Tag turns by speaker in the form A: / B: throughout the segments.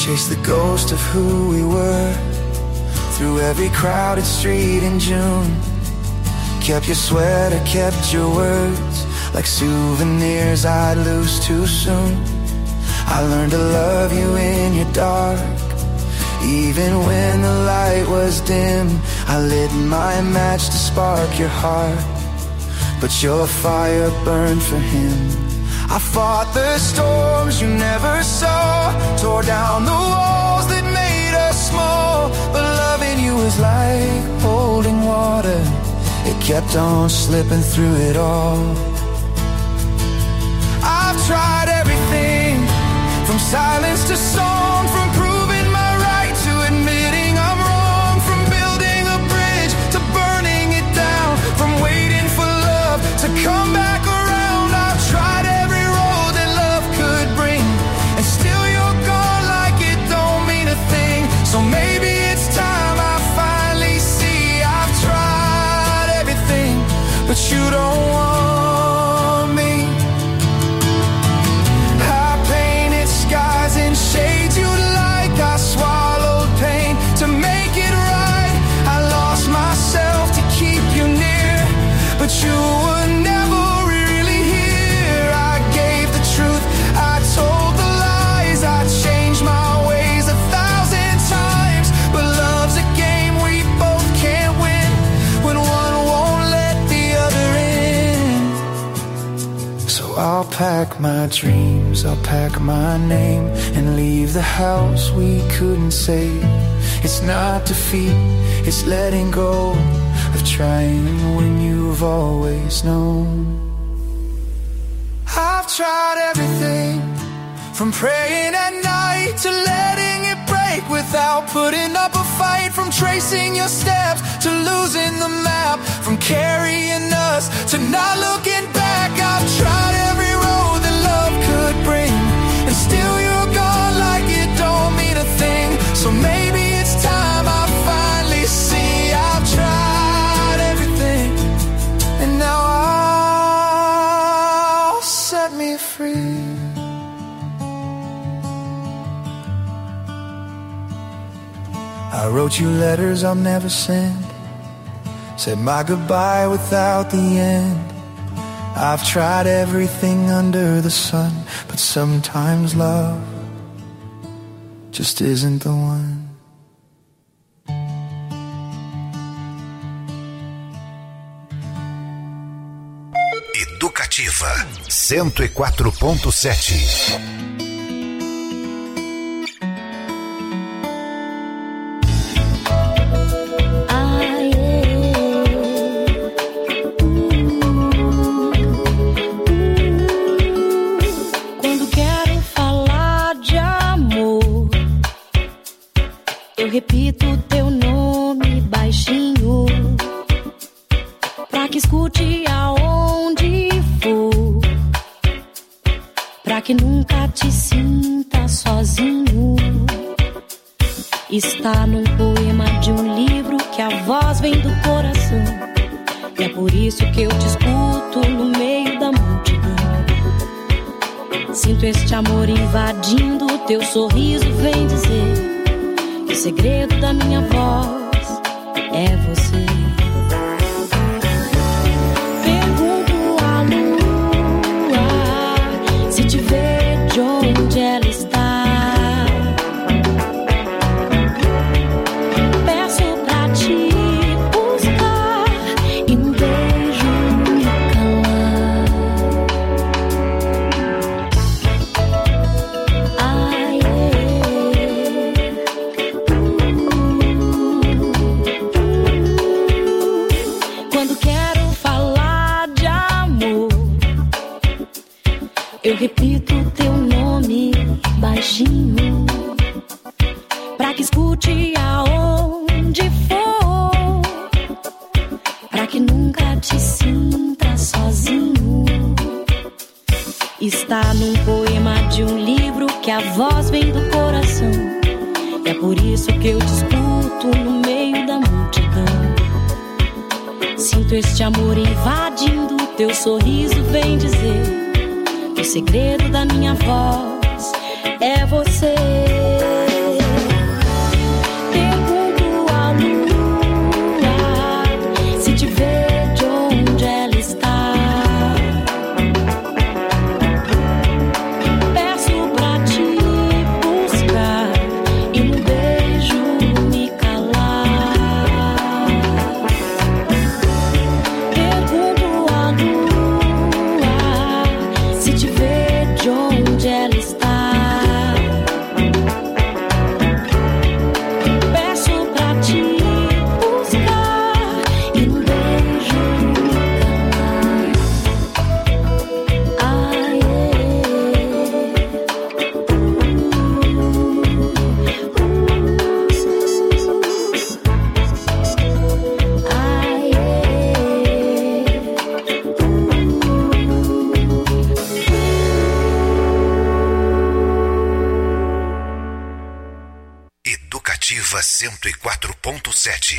A: chased the ghost of who we were through every crowded street in June. Kept your sweater, kept your words, like souvenirs I'd lose too soon. I learned to love you in your dark, even when the light was dim. I lit my match to spark your heart, but your fire burned for him. I fought the storms you never saw, tore down the walls that made us small. But loving you was like holding water, it kept on slipping through it all. I've tried everything, from silence to song, from proving my right to admitting I'm wrong, from building a bridge to burning it down, from waiting for love to come back around. I've tried every road that love could bring, and still you're gone like it don't mean a thing. So maybe it's time I finally see I've tried everything, but you don't want me. I painted skies in shades you'd like, I swallowed pain to make it right. I lost myself to keep you near, but you were never really here. I gave the truth, I told the lies, I changed my ways 1,000 times. But love's a game we both can't win, when one won't let the other in. So I'll pack my dreams, I'll pack my name, and leave the house we couldn't save. It's not defeat, it's letting go of trying when you've always known. I've tried everything, from praying at night to letting it break without putting up a fight, from tracing your steps to losing the map, from carrying us to not looking back. I've tried every road that love could bring, and still you're gone like it don't mean a thing. So maybe it's time I finally see I've tried everything, and now I'll set me free. I wrote you letters I'll never send, said my goodbye without the end. I've tried everything under the sun, but sometimes love just isn't the one.
B: Educativa 104.7.
C: Repito teu nome baixinho, pra que escute aonde for, pra que nunca te sinta sozinho. Está num poema de um livro que a voz vem do coração, e é por isso que eu te escuto no meio da multidão. Sinto este amor invadindo, teu sorriso vem dizer: o segredo da minha voz é você. Pergunto à lua se te vê de onde ela está. Peço pra te buscar e um beijo me calar. Ai, eu repito teu nome baixinho, pra que escute aonde for, pra que nunca te sinta sozinho. Está num poema de um livro que a voz vem do coração, e é por isso que eu te escuto no meio da multidão. Sinto este amor invadindo, teu sorriso vem dizer: o segredo da minha voz é você.
B: Educativa 104.7.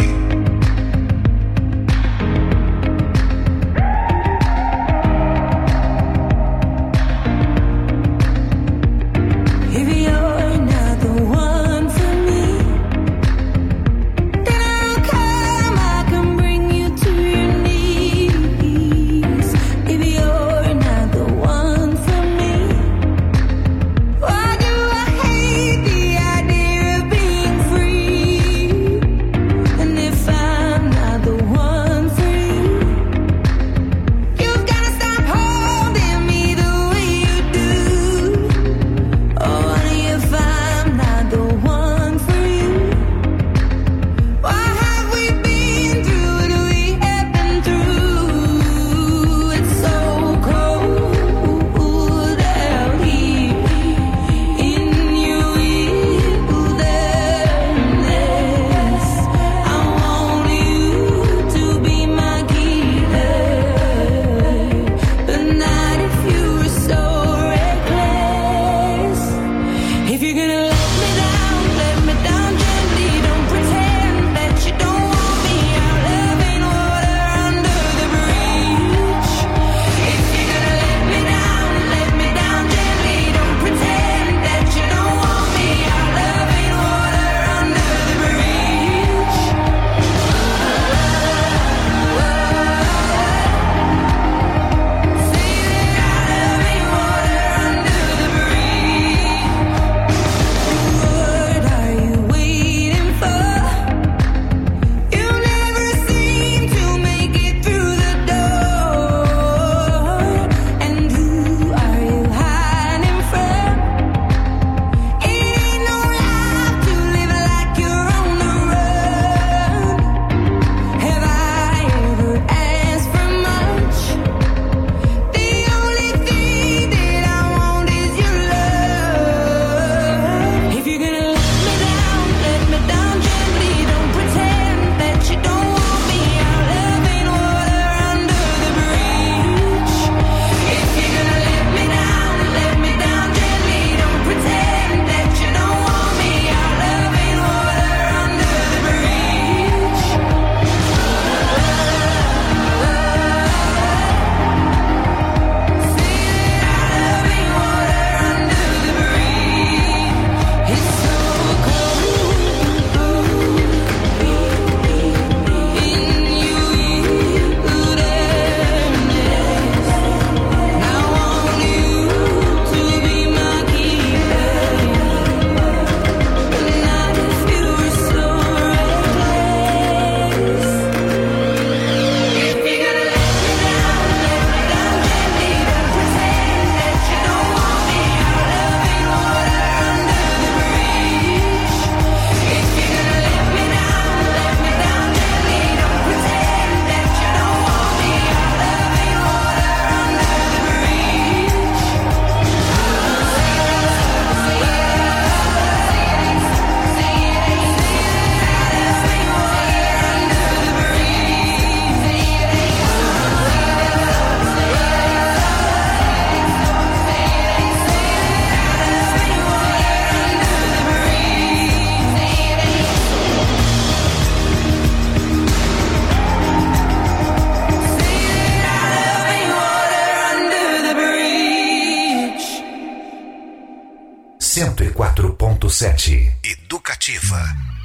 B: Educativa.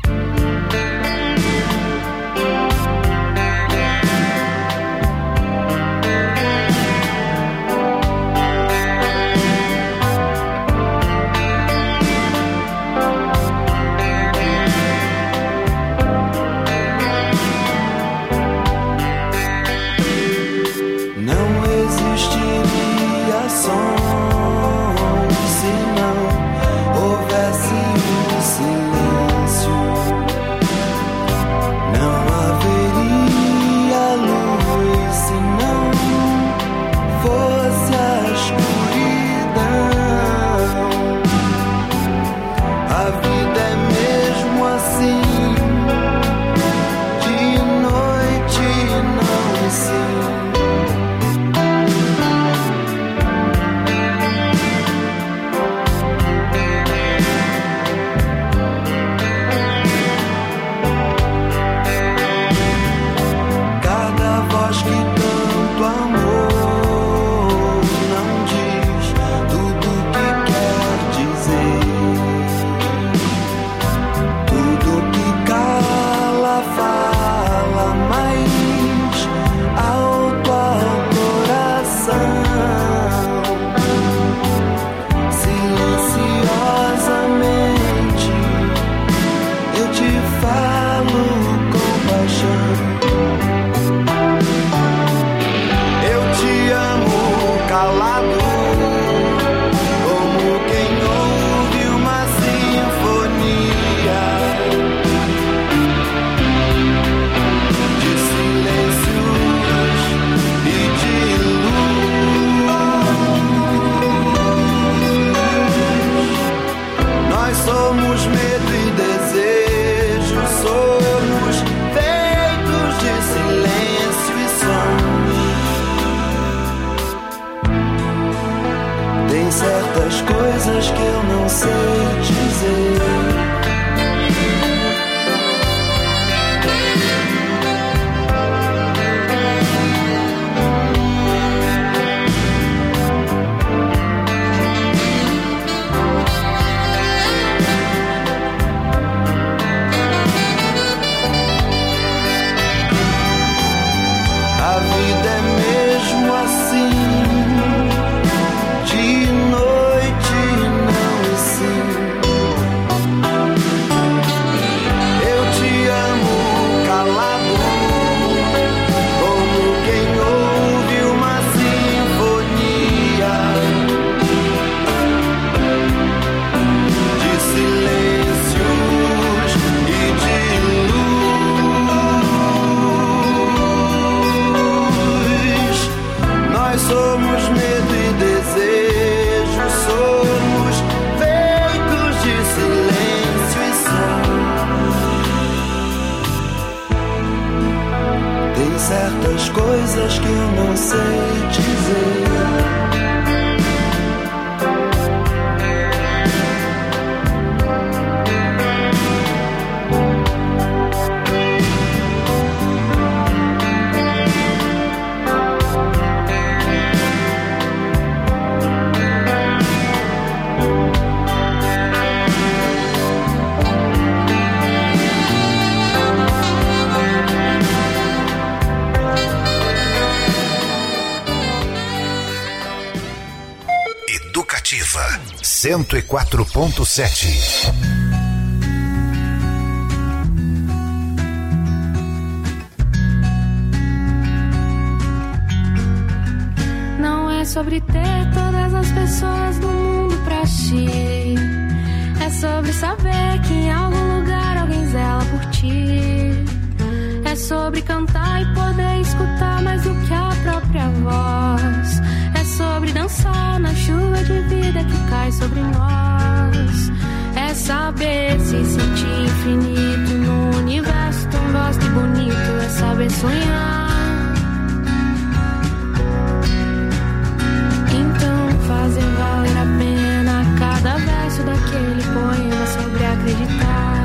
D: Não existiria som se não houvesse um silêncio. coisas que eu não sei dizer.
B: Educativa 104.7.
C: Não é sobre ter todas as pessoas do mundo pra ti. É sobre saber que em algum lugar alguém zela por ti. É sobre cantar e poder escutar mais do que a própria voz. É sobre dançar na chuva de vida que cai sobre nós. É saber se sentir infinito no universo tão vasto e bonito. É saber sonhar. Então fazer valer a pena cada verso daquele poema sobre acreditar.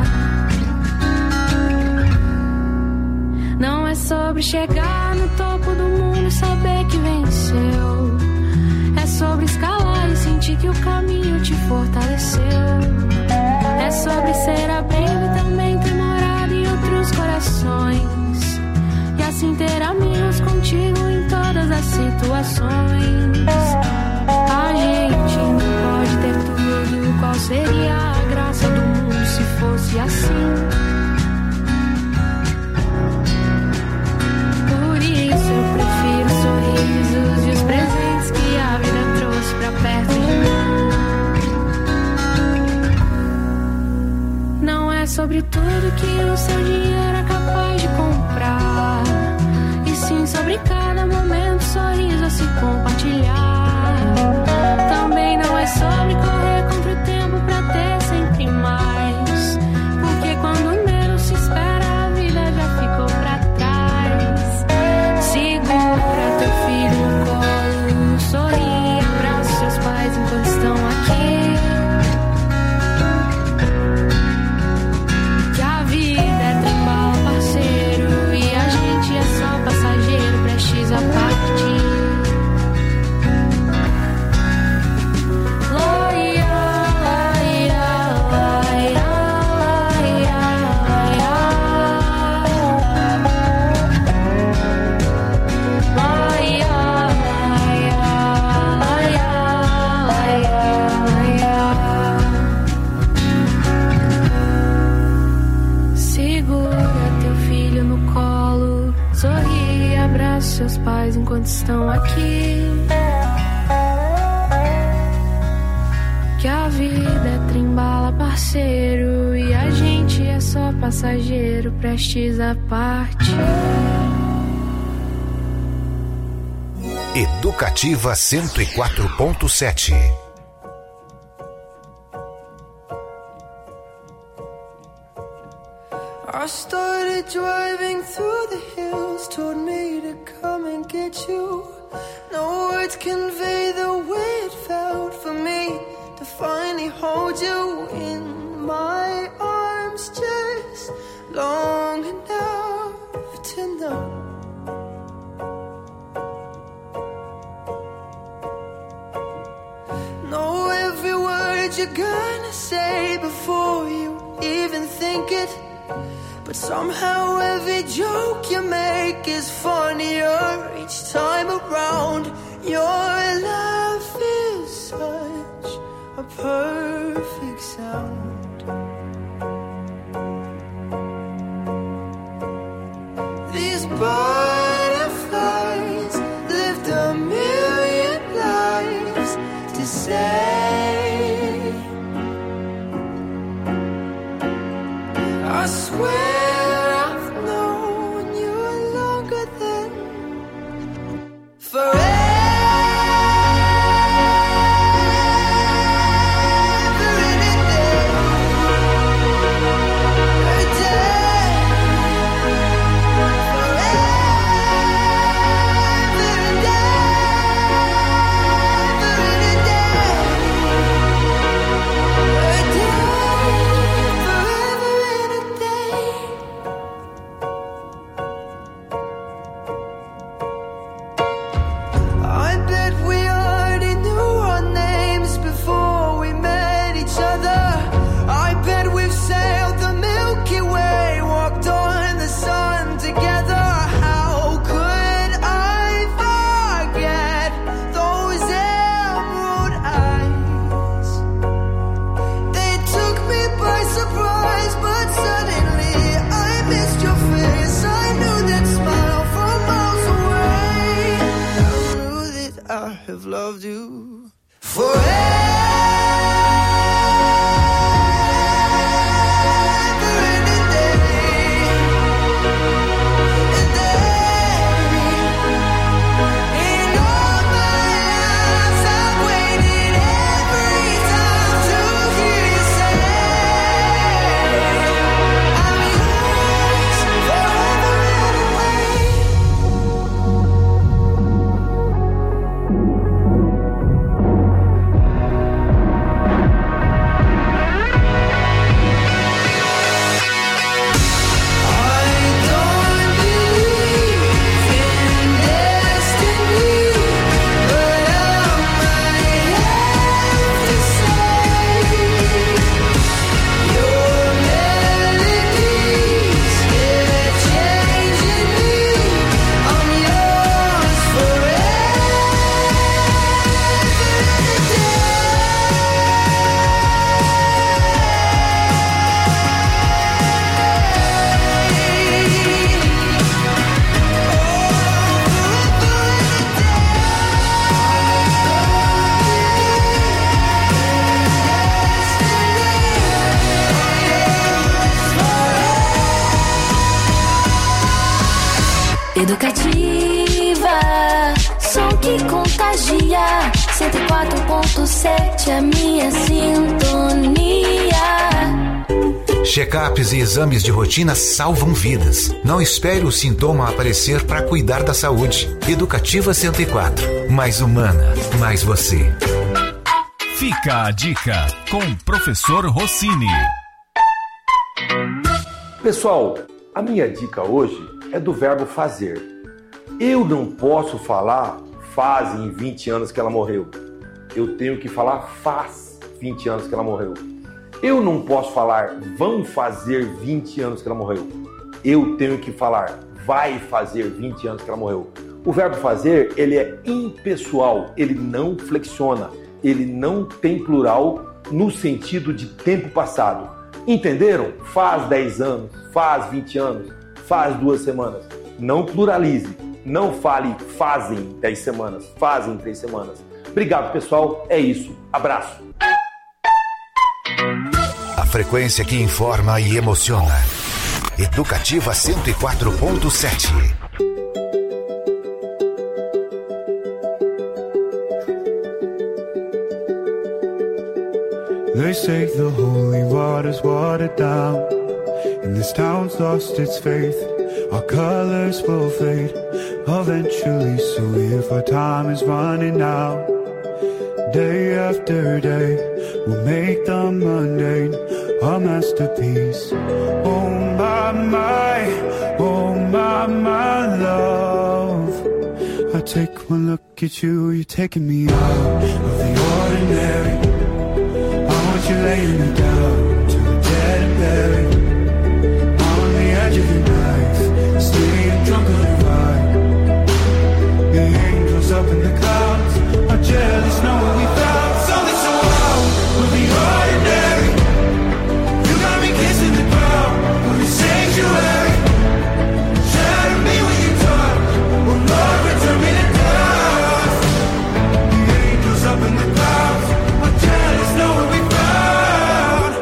C: Não é sobre chegar no topo do mundo e saber que venceu. É sobre escalar e sentir que o caminho te fortaleceu. É sobre ser abrigo e também ter morado em outros corações. E assim ter amigos contigo em todas as situações. A gente não pode ter tudo. Qual seria a graça do mundo se fosse assim? Por isso eu prefiro os sorrisos e os presentes que a vida trouxe pra perto de mim. Não é sobre tudo que o seu dinheiro é capaz de comprar, e sim sobre cada momento, sorriso a se compartilhar. Também não é sobre correr contra o tempo pra ter sempre mais, porque quando menos se espera a vida já ficou pra trás. Segura teu filho no colo, sorri, abraça seus pais enquanto estão aqui. Que a vida é trem-bala, parceiro, e a gente é só passageiro, prestes a partir. Seus pais enquanto estão aqui. Que a vida é trem-bala, parceiro, e a gente é só passageiro, prestes a partir.
B: Educativa 104.7.
D: I started driving through the hills, told me to come and get you. No words convey the way it felt for me to finally hold you in my arms just long enough to know. Know every word you're gonna say before you even think it. But somehow every joke you make is funnier each time around. Your laugh is such a perfect sound. These butterflies lived a million lives to say. I swear forever and a day. loved you forever.
E: Educativa, som que contagia. 104.7 a minha sintonia.
B: Check-ups e exames de rotina salvam vidas. Não espere o sintoma aparecer para cuidar da saúde. Educativa 104. Mais humana, mais você.
F: Fica a dica com o professor Rossini.
G: Pessoal, a minha dica hoje é do verbo fazer. Eu não posso falar fazem 20 anos que ela morreu. Eu tenho que falar faz 20 anos que ela morreu. Eu não posso falar vão fazer 20 anos que ela morreu. Eu tenho que falar vai fazer 20 anos que ela morreu. O verbo fazer, ele é impessoal, ele não flexiona, ele não tem plural no sentido de tempo passado. Entenderam? Faz 10 anos, faz 20 anos, faz 2 semanas. Não pluralize. Não fale fazem 10 semanas, fazem 3 semanas. Obrigado, pessoal. É isso. Abraço.
B: A frequência que informa e emociona. Educativa 104.7.
H: They say the holy water's watered down, and this town's lost its faith. Our colors will fade eventually, so if our time is running out, day after day, we'll make the mundane a masterpiece. Oh my love, I take one look at you, you're taking me out of the ordinary. You're laying me down to the dead and buried. I'm on the edge of your knife, staying drunk on the ride. Your angels up in the clouds are jealous, know what we found. Something so wild, we'll be ordinary. You got me kissing the ground, we'll be sanctuary. Shatter me when you talk, oh Lord, return me to dust. The angels up in the clouds are jealous, know what we found.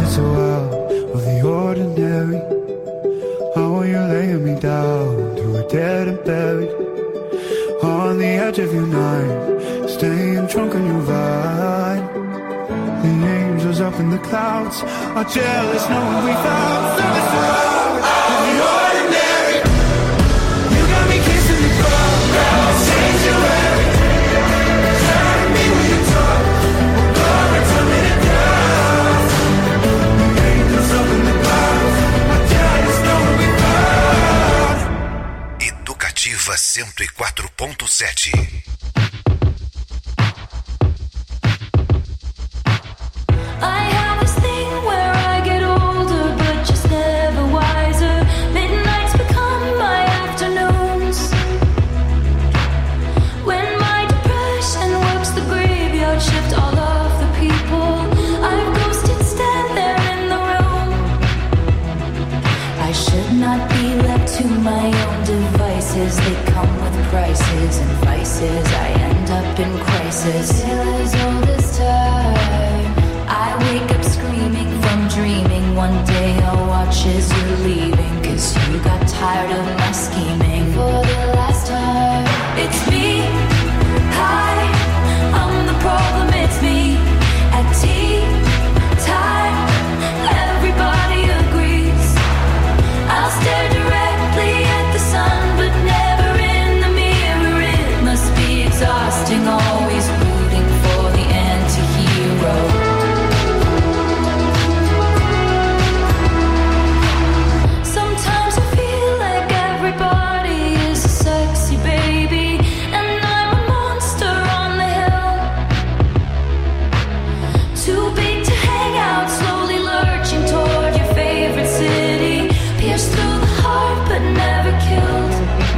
H: so out of the ordinary. How are you laying me down to a dead and buried on the edge of your night, staying drunk on your vine. The angels up in the clouds are jealous knowing we found service around of the ordinary. You got me kissing the ground, sanctuary. Turn me when you talk, glory turning it down. The angels up in the clouds are jealous knowing we found.
B: Educativa 104.7.
E: They come with prices and vices. I end up in crisis. Still as old as time. I wake up screaming from dreaming. One day I'll watch as you're leaving, 'cause you got tired of my scheming. For the last time, it's me. Hi, I'm the problem, it's me. At tea time, everybody agrees. I'll stare directly at the sun, but never in the mirror. It must be exhausting, always rooting for the anti-hero. Sometimes I feel like everybody is a sexy baby, and I'm a monster on the hill. Too big to hang out, slowly lurching toward your favorite city. Pierced through the heart, but never killed.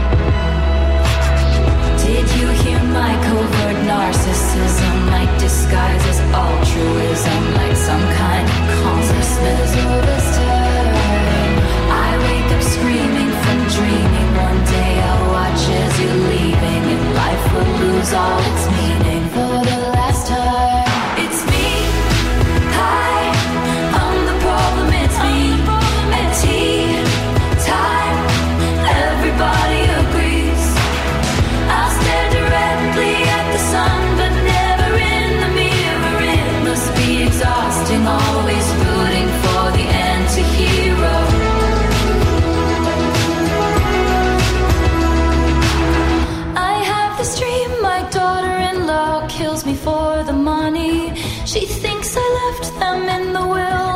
E: Did you hear my covert narcissism? My disguise is altruism, like some kind of consciousness. All this time, I wake up screaming from dreaming. One day I'll watch as you're leaving, and life will lose all its meaning. For the last time, it's me. Hi, I'm the problem, it's me. At tea time, everybody agrees. I'll stare directly at the sun, but never in the mirror. It must be exhausting, always rooting for the anti-hero. I have this dream, my daughter-in-law kills me for the money. She thinks I left them in the will.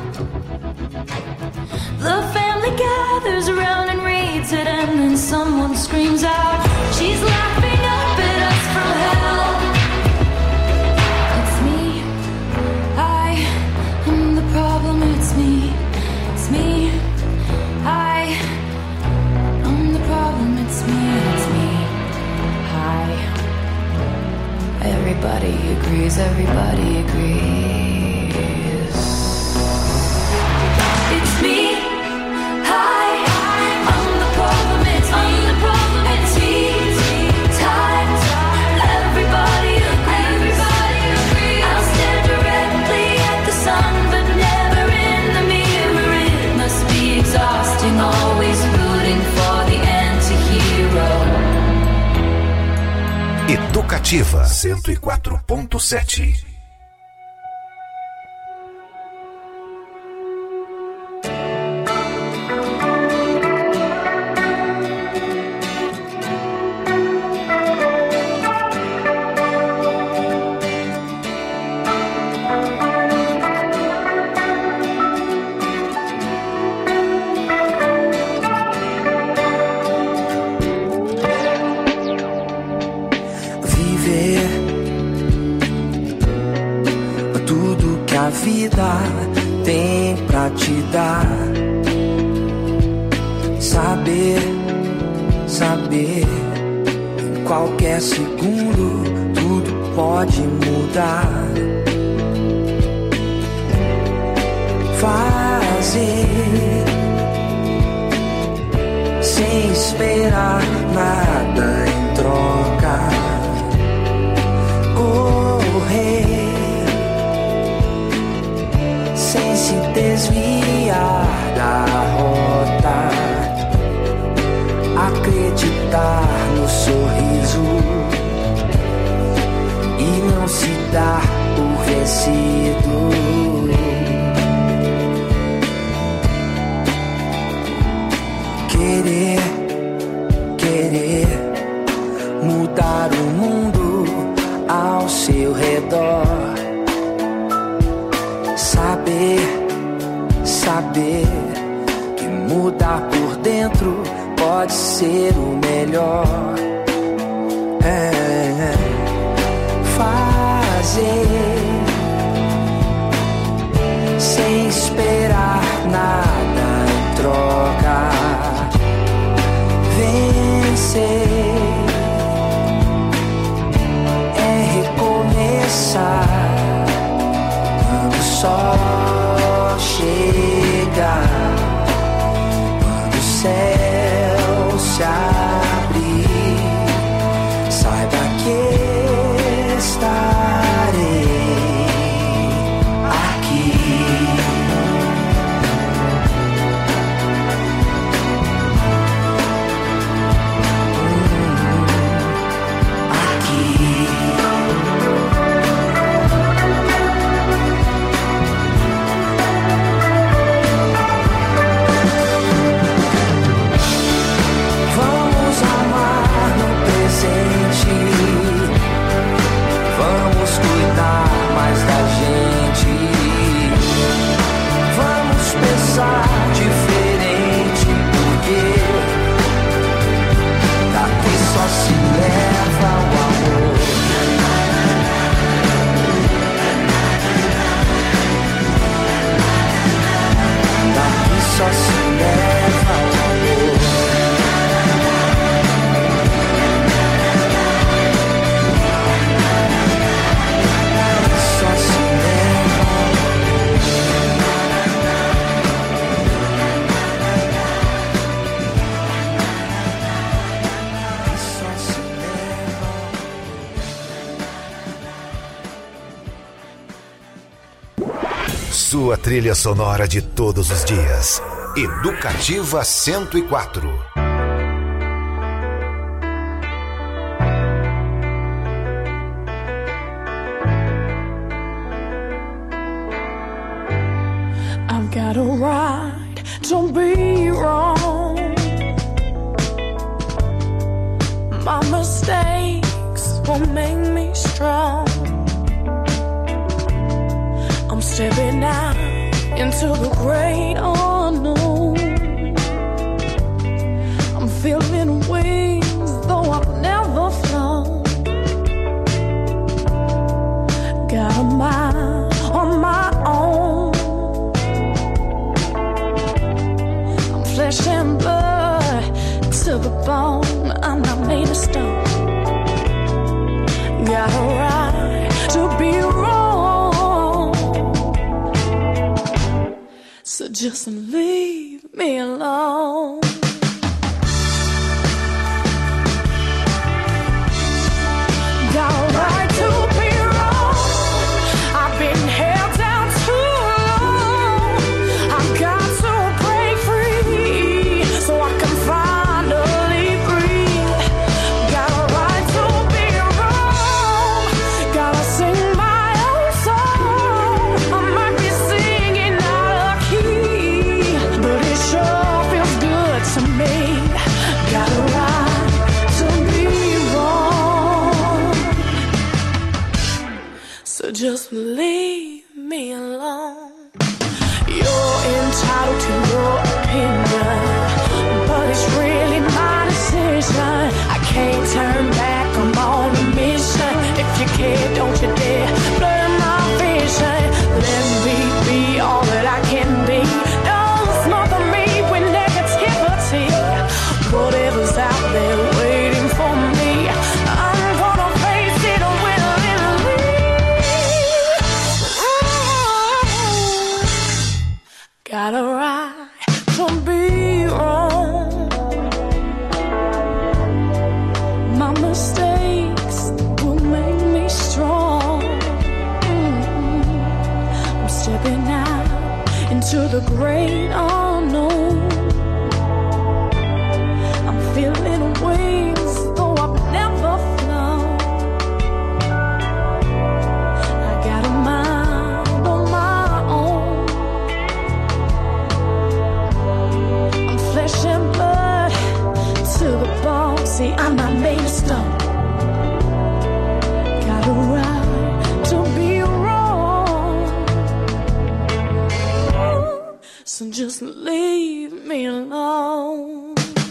E: The family gathers around and reads it, and then someone screams out, she's laughing up at us from hell. It's me. I am the problem, it's me. It's me. I am the problem, it's me. It's me. Hi. Everybody agrees, everybody agrees. It's me. Hi, I'm the problem, it's me. I'm the problem, it's me. Time, everybody agrees. I'll stare directly at the sun, but never in the mirror. It must be exhausting, always rooting for the anti-hero.
B: Educativa 104.7.
D: Vida tem pra te dar. Saber, em qualquer segundo tudo pode mudar. Fazer sem esperar nada em troca. Correr sem se desviar da rota, acreditar no sorriso e não se dar por vencido. Querer mudar o mundo ao seu redor. Saber que mudar por dentro pode ser o melhor. Fazer sem esperar nada em troca. Vencer é recomeçar quando o sol chega, quando o céu se abrir. Saiba que estarei aqui. Diferente, porque daqui só se leva o amor. Daqui só se leva o amor. Daqui só se leva o amor.
B: Sua trilha sonora de todos os dias. Educativa 104.
I: I've got a right to be wrong. My mistakes will make me strong. I'm stepping out into the great unknown. I'm feeling wings, though I've never flown. Got a mind on my own. I'm flesh and blood to the bone. I'm not made of stone. Got a right to be wrong. So just leave me alone. Got a right to be wrong. I've been held down too long. I've got to break free so I can finally breathe. Got a right to be wrong. Gotta sing my own song. I might be singing out of key, but it sure feels good to me. Got a right to be wrong. So just leave me alone. You're entitled to your opinion, but it's really my decision. I can't turn back, I'm on a mission. If you care, don't you dare blur my vision. Let me be all that I can be. Don't smother me with negativity. Whatever's out there waiting for me, I'm gonna face it willingly. Got a right to be wrong. My mistakes will make me strong. I'm stepping out into the great unknown. I'm feeling wings though I've never flown. I got a mind on my own. I'm flesh and blood to the bone. See, I'm not made of stone. Got a right to be wrong. So just leave me alone.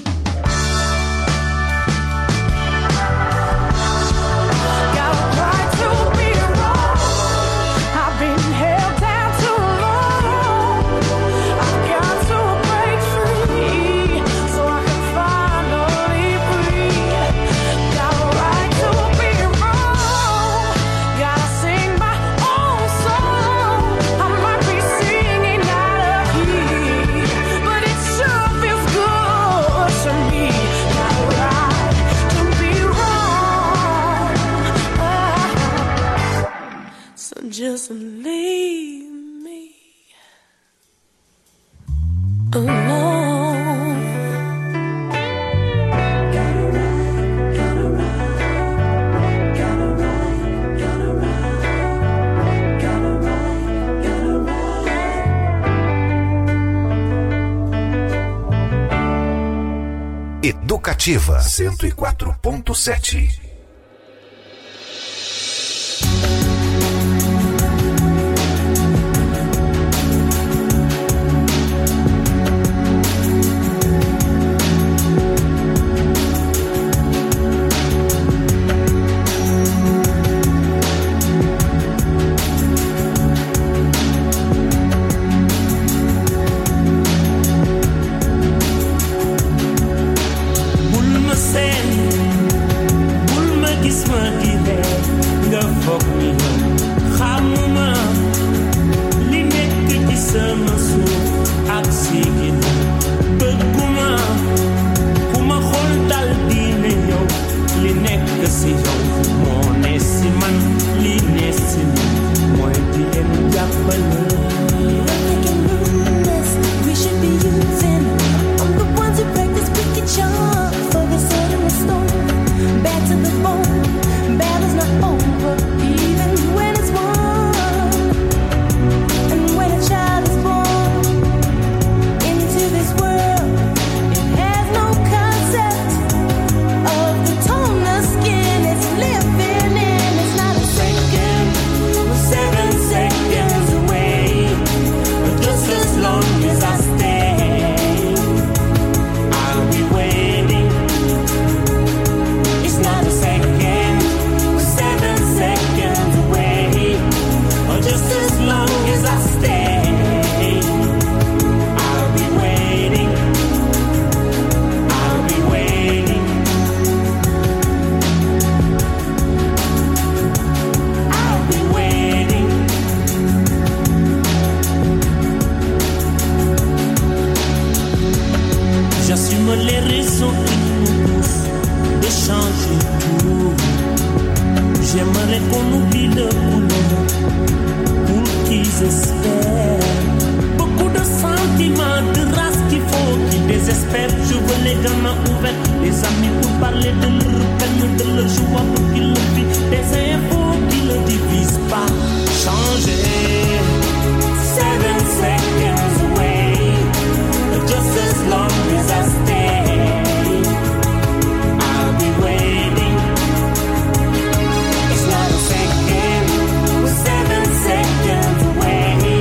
I: Got a right to be wrong. I've been held down too long. I've got to break free so I can finally breathe. Got a right to be wrong. Gotta sing my own song. I might be singing out of key, but it sure feels good to me. Got a right to be wrong. So just leave me alone. Got a right, got a right, got a right, got a right, got a right, got a right.
B: Educativa 104.7.
J: Bul ma seen, bul ma gis ma di reer, nga foog ni yow xamuma li nekk ci sama suuf ak si ginnaaw. Bëgguma ku ma xool dal di ne yow li nekk si yow moo ne si man, li ne si man mooy di leen jàppale.
D: We should be using. I'm the ones who practice wicked charm for the sword and the stone. Back to the bone. Battle's not over, even when it's won. And when a child is born into this world, it has no concept of the tone of skin it's living in. It's not a second,
J: We're 7 seconds away, but just as long as I stay, I'll be waiting. It's not a second, we're 7 seconds away, or just as long as I stay, I'll be waiting. I'll be waiting. I'll be waiting. J'assume les raisons qui nous poussent de changer tout. J'aimerais qu'on oublie le boulot pour qu'ils espèrent. Beaucoup de sentiments, de race qu'il faut qu'ils désespèrent. Je veux les gamins ouverts, les amis pour parler de leur peine, de leur joie pour qu'ils le vivent. Des infos qui ne divisent pas. Changer. 7 seconds away, just as long as I stay, I'll be waiting. It's not a second, we're 7 seconds away,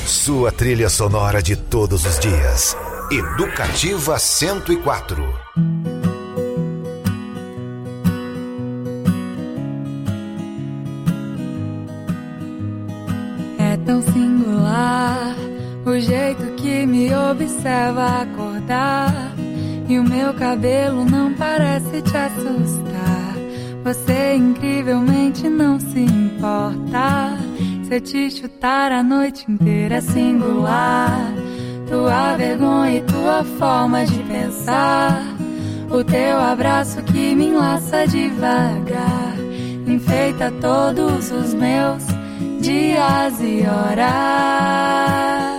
B: Sua trilha sonora de todos os dias. Educativa 104.
K: É tão singular o jeito que me observa acordar, e o meu cabelo não parece te assustar. Você incrivelmente não se importa se eu te chutar a noite inteira. É singular tua vergonha e tua forma de pensar, o teu abraço que me enlaça devagar, enfeita todos os meus dias e horas.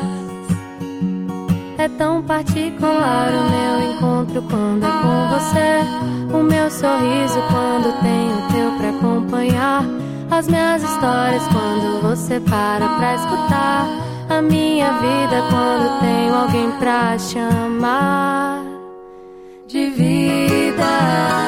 C: É tão particular o meu encontro quando é com você, o meu sorriso quando tenho o teu pra acompanhar, as minhas histórias quando você pra escutar, a minha vida quando tenho alguém pra chamar de vida.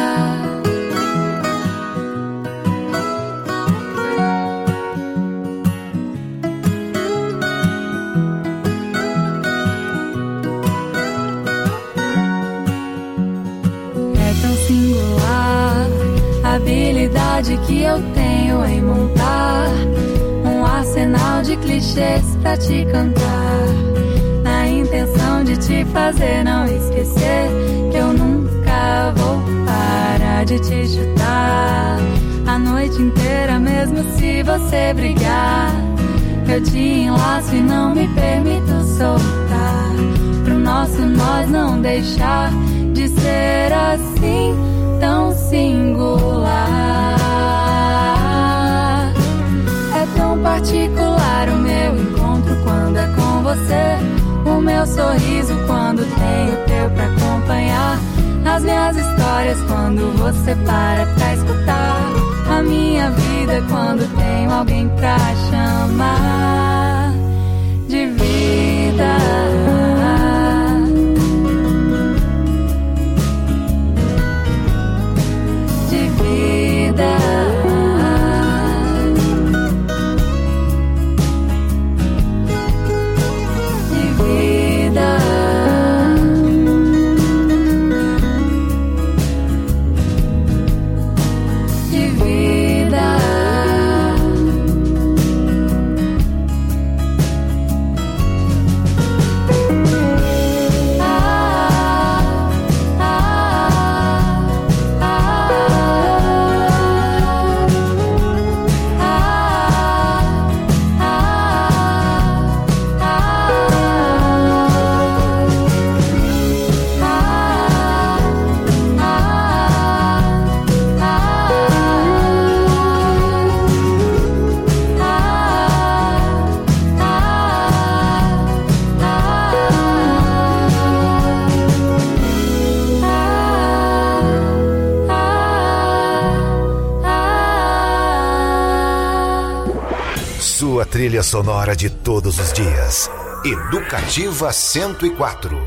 C: Habilidade que eu tenho em montar um arsenal de clichês pra te cantar, na intenção de te fazer não esquecer que eu nunca vou parar de te chutar a noite inteira, mesmo se você brigar. Eu te enlaço e não me permito soltar, pro nosso nós não deixar de ser assim tão singular. É tão particular o meu encontro quando é com você, o meu sorriso quando tenho teu pra acompanhar, as minhas histórias quando você pra escutar, a minha vida quando tenho alguém pra chamar de vida.
B: Trilha sonora de todos os dias. Educativa 104.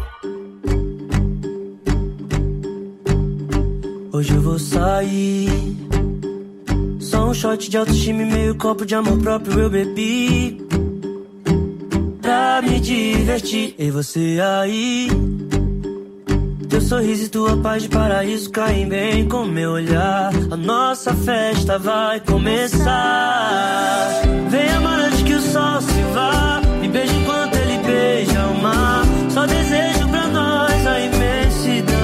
J: Hoje eu vou sair, só um shot de autoestima e meio copo de amor próprio eu bebi, pra me divertir. E você aí, teu sorriso e tua paz de paraíso caem bem com meu olhar. A nossa festa vai começar. Vem amar antes que o sol se vá, me beija enquanto ele beija o mar. Só desejo pra nós a imensidão.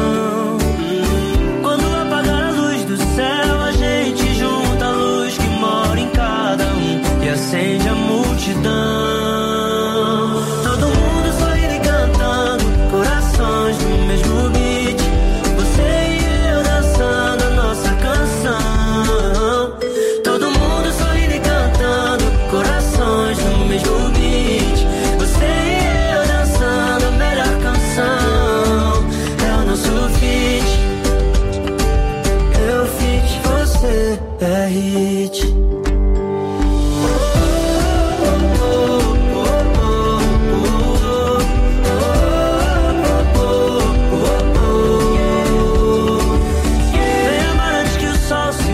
J: Quando apagar a luz do céu, a gente junta a luz que mora em cada um e acende a multidão. Todo mundo sorrindo e cantando, corações no mesmo beat, você e eu dançando a nossa canção. Todo mundo sorrindo e cantando, corações no mesmo beat, você e eu dançando a melhor canção. É o nosso feat, eu feat, você é hit.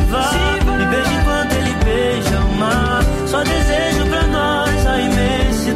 J: Só desejo pra nós a imensidão.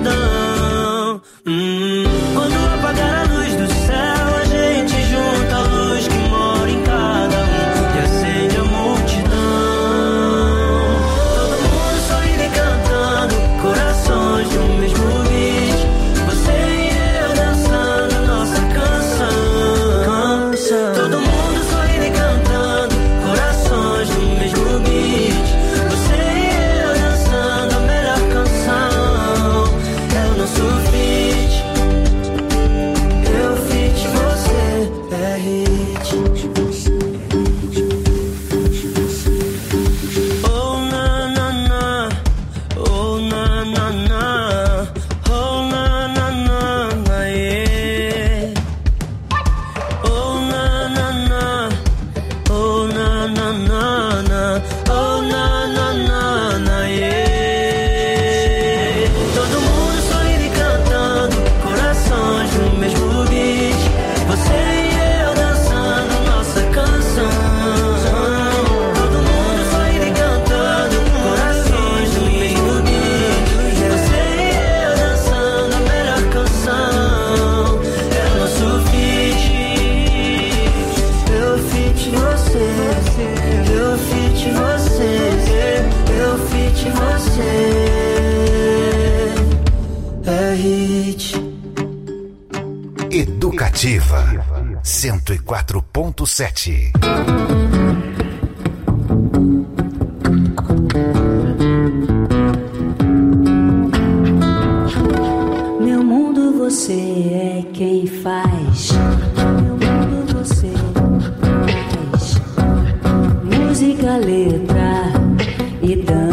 D: eu fit você, eu fit você. É hit.
B: Educativa 104.7.
E: Meu mundo você é quem faz. Meu mundo você faz. Música, letra e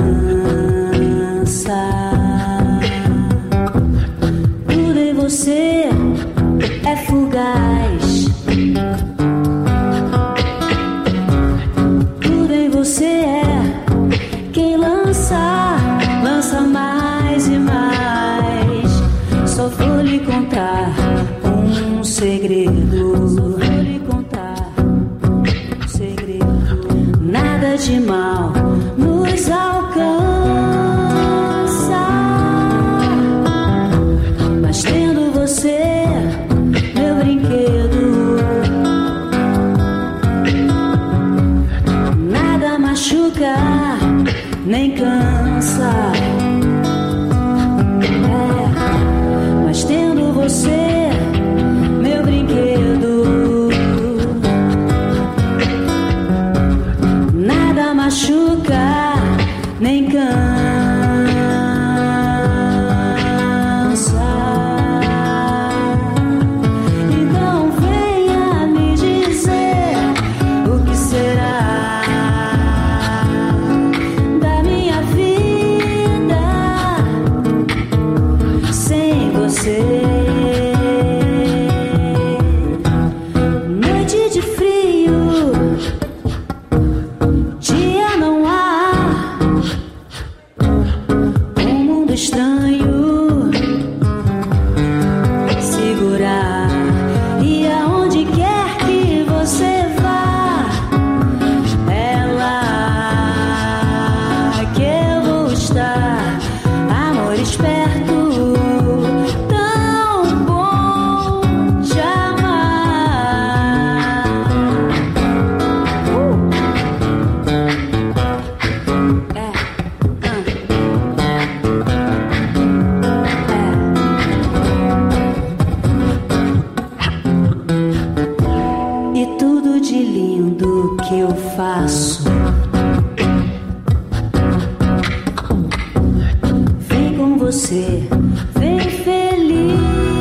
E: dança. Tudo em você é fugaz. Tudo em você é quem lança mais e mais. Só vou lhe contar um segredo. Só vou lhe contar um segredo. Nada de mal nos alcança, mas tendo você, meu brinquedo, nada machuca nem cansa. Mas tendo você, meu brinquedo, nada machuca nem cansa. Então venha me dizer o que será da minha vida sem você. Noite de frio, dia não há, um mundo estranho segurar. E aonde quer que você vá, é lá que eu vou estar. Amor esperto, tão bom de amar. E tudo de lindo que eu faço, vem com você, vem feliz.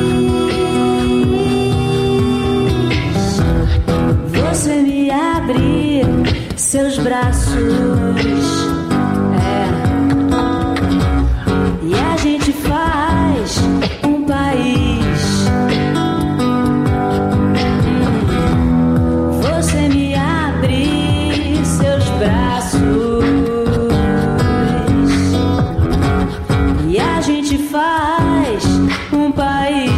E: Você me abre seus braços, e a gente faz um país. Você me abre seus braços, e a gente faz um país.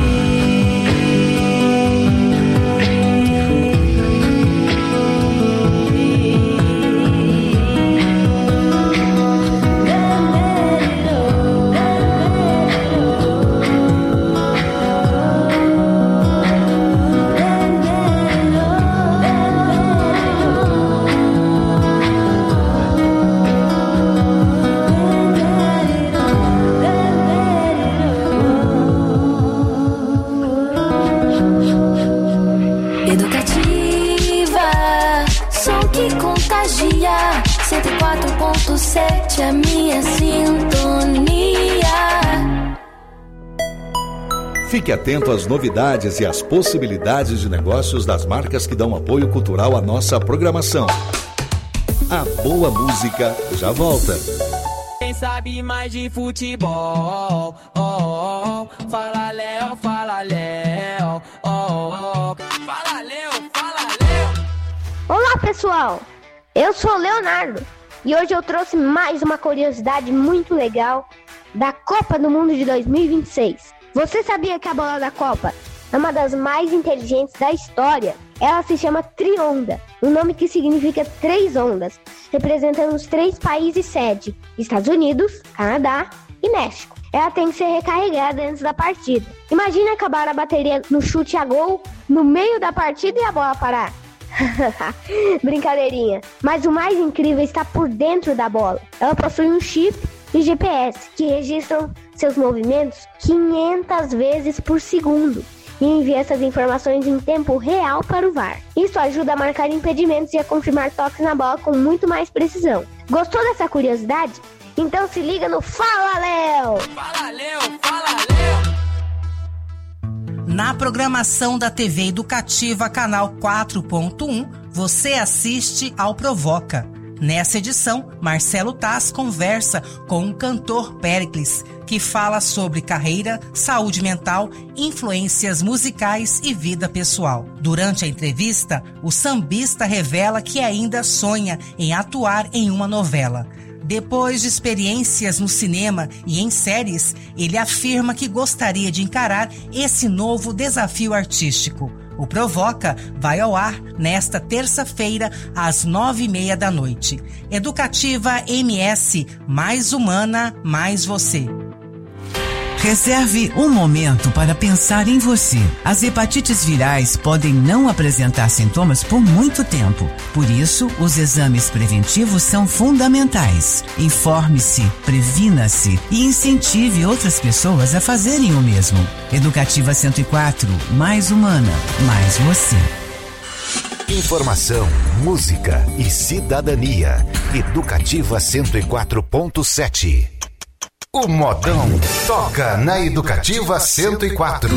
E: Educativa, som que contagia. 104.7 a minha sintonia.
L: Fique atento às novidades e às possibilidades de negócios das marcas que dão apoio cultural à nossa programação. A boa música já volta.
M: Quem sabe mais de futebol? Fala Léo, fala Léo. Fala Léo, fala Léo.
N: Olá pessoal, eu sou o Leonardo e hoje eu trouxe mais uma curiosidade muito legal da Copa do Mundo de 2026. Você sabia que a bola da Copa é uma das mais inteligentes da história? Ela se chama Trionda, um nome que significa 3 ondas, representando os 3 países sede, Estados Unidos, Canadá e México. Ela tem que ser recarregada antes da partida. Imagina acabar a bateria no chute a gol no meio da partida e a bola parar. Brincadeirinha. Mas o mais incrível está por dentro da bola. Ela possui um chip e GPS que registram seus movimentos 500 vezes por segundo e envia essas informações em tempo real para o VAR. Isso ajuda a marcar impedimentos e a confirmar toques na bola com muito mais precisão. Gostou dessa curiosidade? Então se liga no Fala Léo!
M: Fala Léo, fala Léo!
O: Na programação da TV Educativa Canal 4.1, você assiste ao Provoca. Nessa edição, Marcelo Taz conversa com o cantor Péricles, que fala sobre carreira, saúde mental, influências musicais e vida pessoal. Durante a entrevista, o sambista revela que ainda sonha em atuar em uma novela. Depois de experiências no cinema e em séries, ele afirma que gostaria de encarar esse novo desafio artístico. O Provoca vai ao ar nesta terça-feira, às 9h30 da noite. Educativa MS, mais humana, mais você.
P: Reserve um momento para pensar em você. As hepatites virais podem não apresentar sintomas por muito tempo. Por isso, os exames preventivos são fundamentais. Informe-se, previna-se e incentive outras pessoas a fazerem o mesmo. Educativa 104, mais humana, mais você.
B: Informação, música e cidadania. Educativa 104.7. O modão toca na Educativa 104.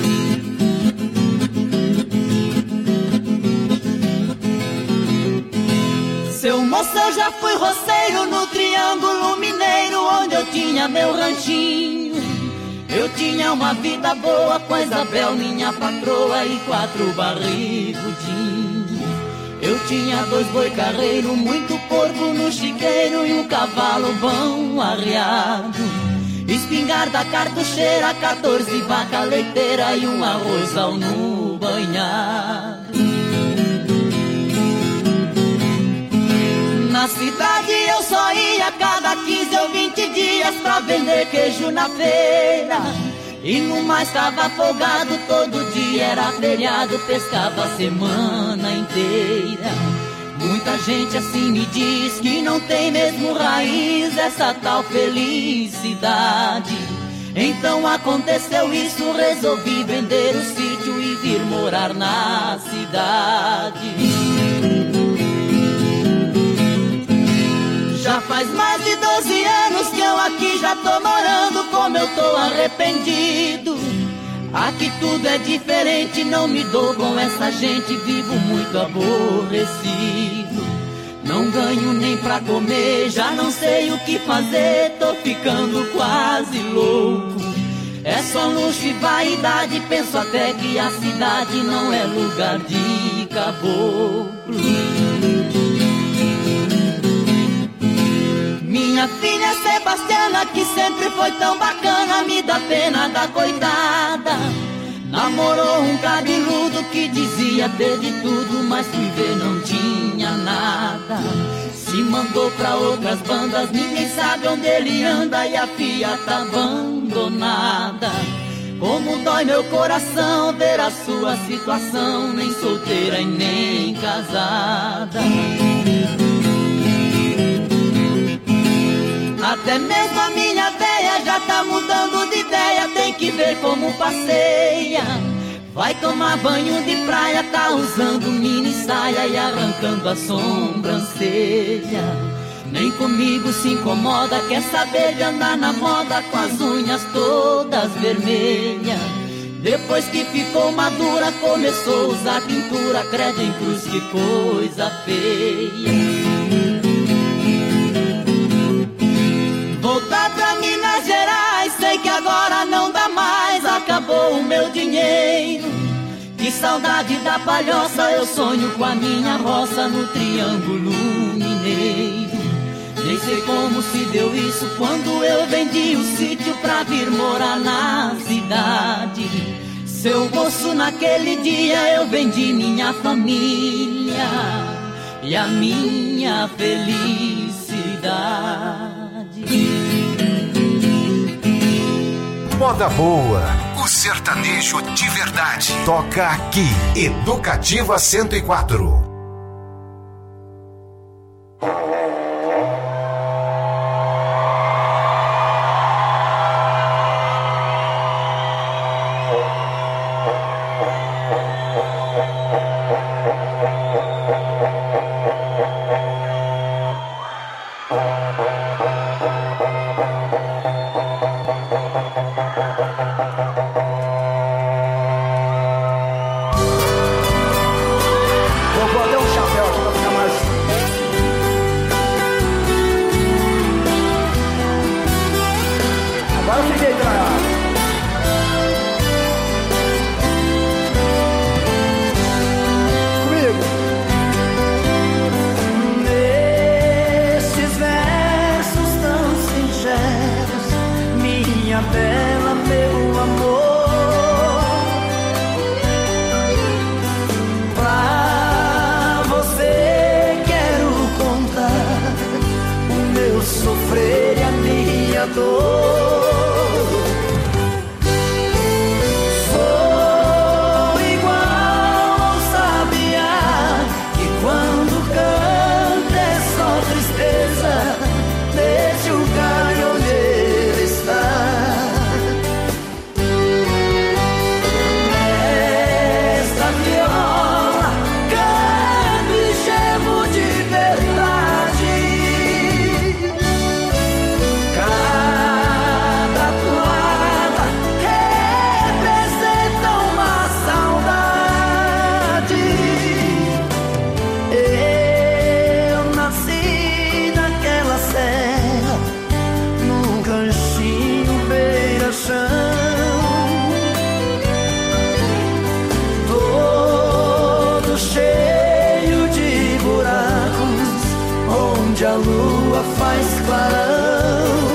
Q: Seu moço, eu já fui roceiro no Triângulo Mineiro, onde eu tinha meu ranchinho. Eu tinha uma vida boa com a Isabel, minha patroa, e 4 barrigudinhos. Eu tinha 2 boi carreiro, muito porco no chiqueiro e um cavalo bom arreado. Espingarda cartucheira, 14 vaca leiteira e um arrozal no banhado. Na cidade eu só ia cada 15 ou 20 dias pra vender queijo na feira. E no mais tava folgado, todo dia era feriado, pescava a semana inteira. Muita gente assim me diz que não tem mesmo raiz essa tal felicidade. Então aconteceu isso, resolvi vender o sítio e vir morar na cidade. Já faz mais de 12 anos que eu aqui já tô morando, como eu tô arrependido. Aqui tudo é diferente, não me dou com essa gente, vivo muito aborrecido. Não ganho nem pra comer, já não sei o que fazer, tô ficando quase louco. É só luxo e vaidade, penso até que a cidade não é lugar de caboclo. Minha filha Sebastiana, que sempre foi tão bacana, me dá pena da coitada. Namorou um cabeludo que dizia ter de tudo, mas fui ver não tinha nada. Se mandou pra outras bandas, ninguém sabe onde ele anda e a filha tá abandonada. Como dói meu coração ver a sua situação, nem solteira e nem casada. Até mesmo a minha véia já tá mudando de ideia, tem que ver como passeia. Vai tomar banho de praia, tá usando mini saia e arrancando a sobrancelha. Nem comigo se incomoda, quer saber de andar na moda com as unhas todas vermelhas. Depois que ficou madura, começou a usar pintura, credo em cruz, que coisa feia. Voltar pra Minas Gerais, sei que agora não dá mais, acabou o meu dinheiro. Que saudade da palhoça, eu sonho com a minha roça no Triângulo Mineiro. Nem sei como se deu isso, quando eu vendi o sítio pra vir morar na cidade. Seu moço, naquele dia eu vendi minha família e a minha felicidade.
B: Moda boa, o sertanejo de verdade. Toca aqui, Educativa 104.
D: A lua faz clarão.